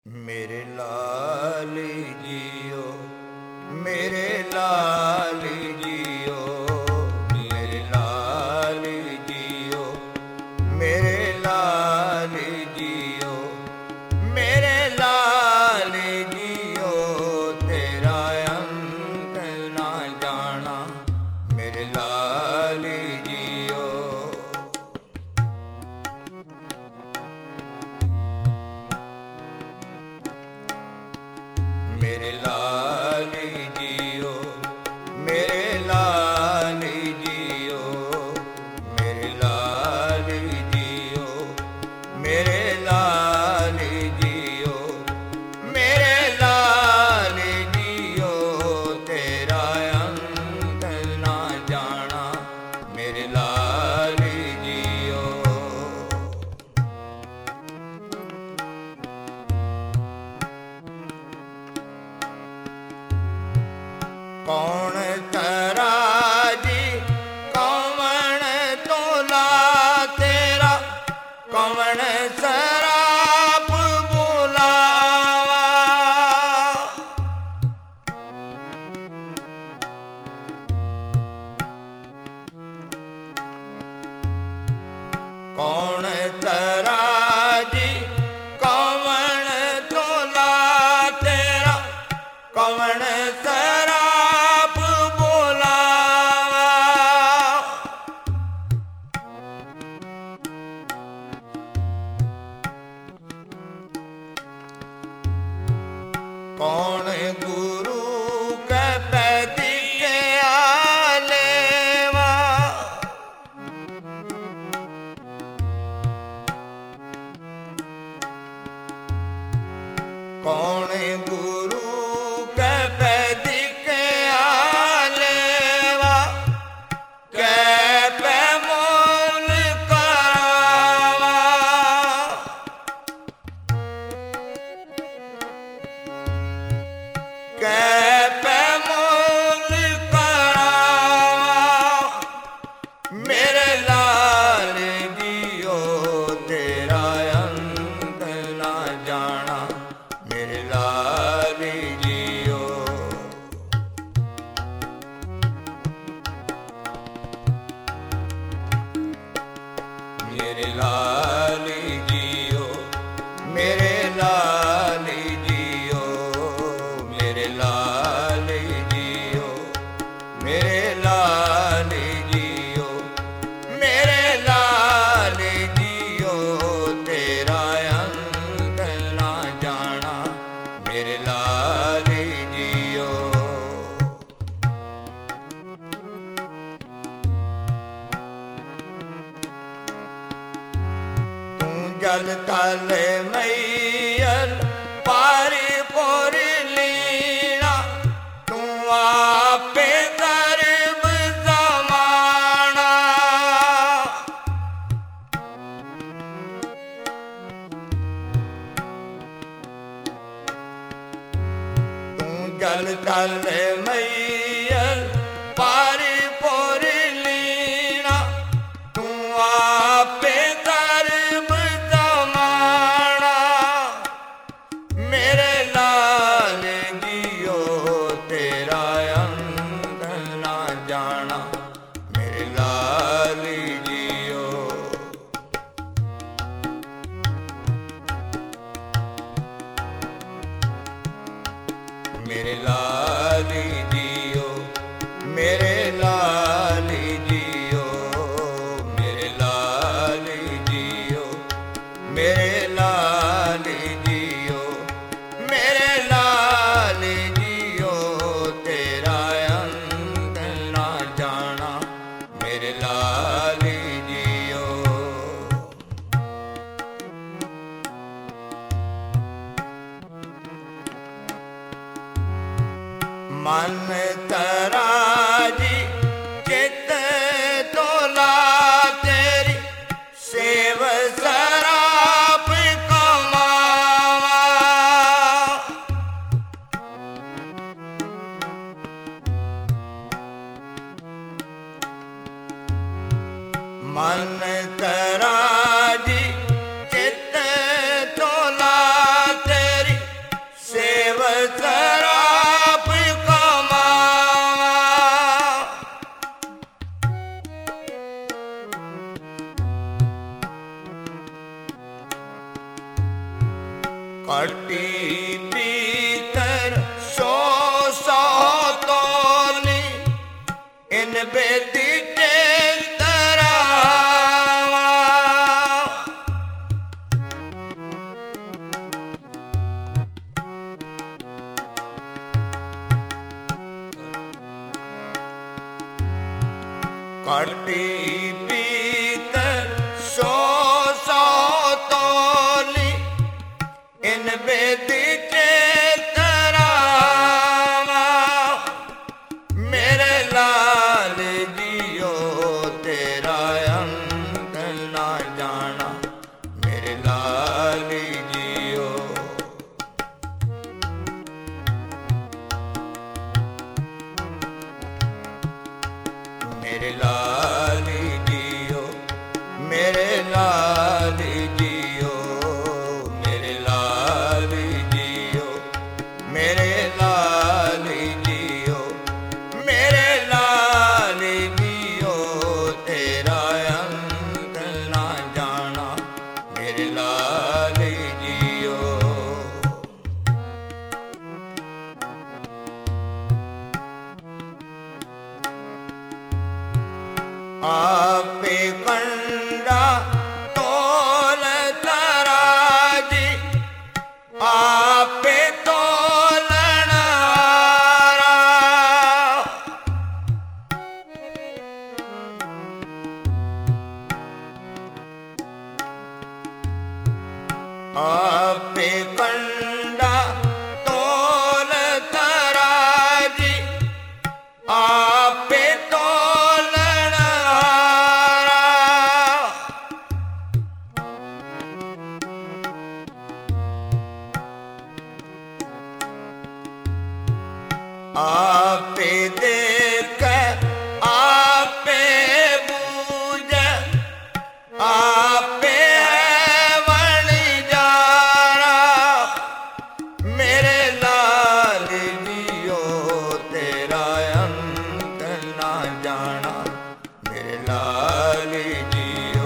ਮੇਰੇ ਲਾਲ ਜੀਓ, ਮੇਰੇ ਲਾਲ ਜੀਓ, ਮੇਰੇ ਲਾਲ ਜੀਓ, ਮੇਰੇ ਲਾਲ ਜੀਓ, ਮੇਰੇ ਲਾਲ ਜੀਓ, ਤੇਰਾ ਅੰਤ ਨਾ ਜਾਣਾ, ਮੇਰੇ ਲਾਲ ਜੀਓ। ਮੇਰੇ ਲਾਲ ਜੀਓ, ਮੇਰੇ ਲਾਲ ਜੀਓ, ਮੇਰੇ ਲਾਲ ਜੀਓ, ਮੇਰੇ ਲਾਲ ਜੀਓ, ਮੇਰੇ ਲਾਲ ਜੀਓ, ਤੇਰਾ ਅੰਤ ਨਾ ਜਾਣਾ, ਮੇਰੇ ਲਾਲ ਜੀਓ। ਕੌਣ ਤਰਾਜੀ ਕੌਣ ਤੋਲਾ ਤੇਰਾ, ਕੌਣ ਸਰਾਪ ਬੁਲਾਵਾ, ਕੌਣ ਤਰਾਜੀ ਕੌਣ ਤੋਲਾ ਤੇਰਾ, ਕੌਣ ਸਰਾਪ ਬੁਲਾਵਾ, ਕੌਣ ਗੁਰੂ ਕੈ ਪੈਦਿਕਿਆ ਲੇਵਾ, ਕੌਣ ਗੁਰੂ ਕੈ ਪੈਦਿਕਿਆ ਲੇਵਾ, ਕੈ ਪੈ ਮੋਲ ਕਰਾਵਾ, ਕੈ ਪੈ ਮੋਲ ਕਰਾਵਾ, ਮੇਰੇ ਲਾਲ ਜੀਓ, ਤੇਰਾ ਅੰਤ ਨਾ ਜਾਣਾ, ਮੇਰੇ ਲਾਲ ਜੀਓ। ਮੇਰੇ ਲਾਲ ਜੀਓ, ਮੇਰੇ ਲਾਲ ਜੀਓ, ਮੇਰੇ ਲਾਲ ਜੀਓ, ਮੇਰੇ ਲਾਲ ਜੀਓ, ਮੇਰੇ ਲਾਲ ਜੀਓ, ਤੇਰਾ ਅੰਤ ਨਾ ਜਾਣਾ, ਮੇਰੇ ਲਾਲ ਜੀਓ। ਤੂੰ ਜਲ ਤਲ ਮਈਅਰ ਪਾਰੀ ਪੁਰ ਲੀਣਾ, ਤੂੰ ਆਪੇ ਦਰਬ ਜ਼ਮਾਨਾ, ਤੂੰ ਜਲ ਤਲ ਮਈਅਰ ਪਾਰੀ ਪੁਰ ਲੀਣਾ, ਤੂੰ ਆਪੇ ਦਰਬ ਜ਼ਮਾਨਾ, ਮੇਰੇ ਲਾਲ ਜੀਓ, ਤੇਰਾ ਅੰਤ ਨਾ ਜਾਣਾ, ਮੇਰੇ ਲਾਲ ਜੀਓ। ਮੇਰੇ ਲਾਲ ਜੀਓ, ਮੇਰੇ ਲਾਲ ਜੀਓ, ਮੇਰੇ ਲਾਲ ਜੀਓ, ਮੇਰੇ ਲਾਲ ਜੀਓ, ਮੇਰੇ ਲਾਲ ਜੀਓ, ਤੇਰਾ ਅੰਤ ਨਾ ਜਾਣਾ, ਮੇਰੇ ਲਾਲ ਜੀਓ। ਮਨ ਤਰਾਜੀ ਚਿਤ ਤੋਲਾ ਤੇਰੀ, ਸੇਵ ਸਰਾਪ ਕਮਾਵਾ, ਮਨ ਤਰਾਜੀ ਚਿਤ ਤੋਲਾ ਤੇਰੀ, ਘਟੀ ਪੀਤਰ ਸੋ ਤੋਲੀ ਇਨ ਬੇਦੀ ਘਟੀ ਪੀਤਰ ਸੋ ਤੋਲੀ ਇਨ ਬੇਦੀ ਚੇਤਰਾਵਾ ਮੇਰੇ ਲਾਲ ਜੀਓ ਤੇਰਾ ਅੰਤ ਨਾ ਜਾਣਾ ਮੇਰੇ ਲਾਲ ਜੀਓ ਮੇਰੇ ਲਾਲ ਜੀਓ ਮੇਰੇ ਲਾਲ ਜੀਓ ਮੇਰੇ ਲਾਲ ਜੀਓ ਮੇਰੇ ਲਾਲ ਜੀਓ ਮੇਰੇ ਲਾਲ ਜੀਓ ਤੇਰਾ ਅੰਤ ਨਾ ਜਾਣਾ ਮੇਰੇ ਲਾਲ ਜੀਓ ਆਪੇ ਕੰਡਾ ਤੋਲ ਤਰਾਜੀ ਆਪੇ ਤੋਲਣਹਾਰਾ ਆਪੇ ਕੰਡਾ ਤੋਲ ਤਰਾਜੀ ਆਪੇ ਆਪੇ ਦੇਖ ਆਪੇ ਬੂਝ ਆਪੇ ਵਣਜਾਰਾ ਮੇਰੇ ਲਾਲ ਜੀਓ ਤੇਰਾ ਅੰਤ ਨਾ ਜਾਣਾ ਮੇਰੇ ਲਾਲ ਜੀਓ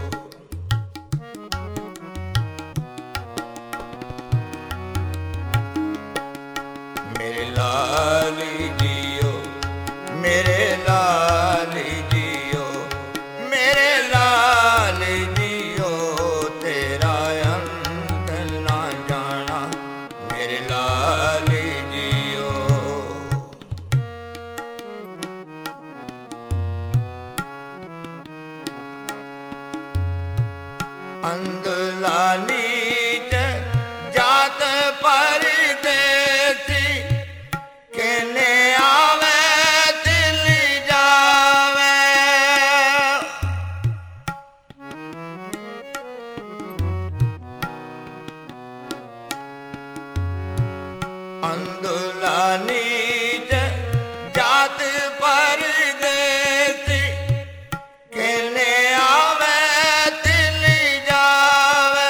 ਮੇਰੇ ਲਾਲ ਜੀਓ ਮੇਰੇ ਲਾਲ ਜੀਓ ਮੇਰੇ ਲਾਲ ਜੀਓ ਤੇਰਾ ਅੰਤ ਨਾ ਜਾਣਾ ਮੇਰੇ ਲਾਲ ਜੀਓ ਅੰਧਲਾ ਨੀਚ ਜਾਤ ਪਰਦੇਸੀ ਕਿਨੇ ਆਵੇ ਦਿਲ ਜਾਵੇ ਅੰਧਲਾ ਨੀਚ ਜਾਤ ਪਰਦੇਸੀ ਕਿਨੇ ਆਵੇ ਦਿਲ ਜਾਵੇ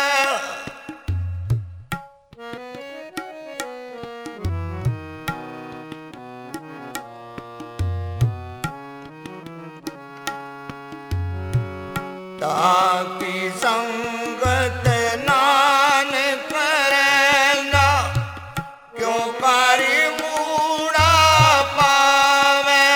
ਤਾਕੀ ਸੰਗਤ ਨਾਨਕ ਕਰੇਂਦਾ ਕਿਉਂ ਕਰੀ ਮੂੜਾ ਪਾਵੇ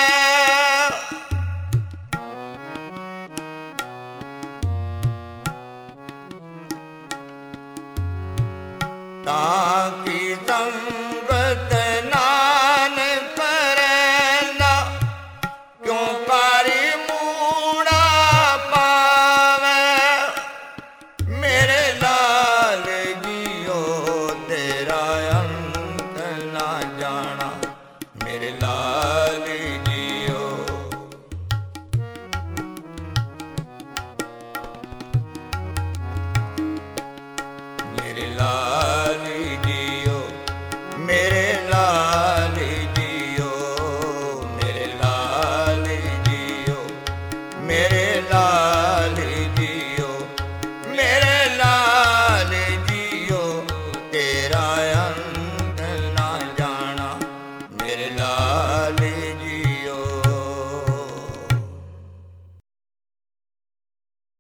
ਤਾਕੀ ਸੰਗਤ ਨਾਨਕ ਕਰੇਂਦਾ ਕਿਉਂ ਕਰੀ ਮੂੜਾ ਪਾਵੇ ਮੇਰੇ ਲਾਲ ਜੀਓ ਤੇਰਾ ਅੰਤ ਨਾ ਜਾਣਾ ਮੇਰੇ ਲਾਲ ਜੀਓ ਮੇਰੇ ਲਾਲ ਜੀਓ ਮੇਰੇ ਲਾਲ ਜੀਓ ਮੇਰੇ ਲਾਲ ਜੀਓ ਮੇਰੇ ਲਾਲ ਜੀਓ ਮੇਰੇ ਲਾਲ ਜੀਓ ਤੇਰਾ ਅੰਤ ਨਾ ਜਾਣਾ ਮੇਰੇ ਲਾਲ ਜੀ